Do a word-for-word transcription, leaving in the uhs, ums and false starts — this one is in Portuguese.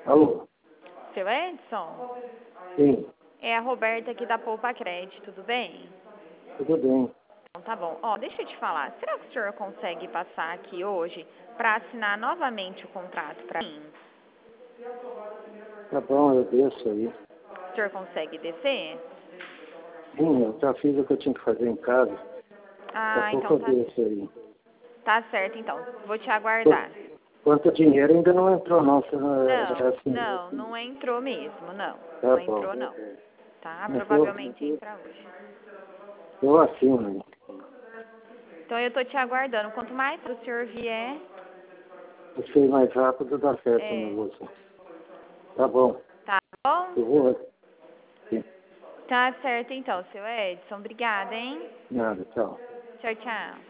Alô? Seu Edson? Sim, É a Roberta aqui da Poupa Crédito, tudo bem? tudo bem. Então tá bom. Ó, deixa eu te falar, será que o senhor consegue passar aqui hoje para assinar novamente o contrato para mim? Tá bom, eu desço aí. O senhor consegue descer? Sim, eu já fiz o que eu tinha que fazer em casa. Daqui a Ah, pouco então eu tá, desço aí. tá certo então. Vou te Qu- aguardar. Quanto dinheiro ainda não entrou, não. Você não é é Não, assim. não, não entrou mesmo, não. Tá Não bom. entrou não. Tá? Mas eu, Provavelmente entra hoje. eu assino. Então eu tô te aguardando. Quanto mais o senhor vier, Eu sei mais rápido, dá certo o é, negócio. Tá bom. tá bom? Eu vou. Sim. Tá certo então, seu Edson. Obrigada, hein? Nada, tchau. Tchau, tchau.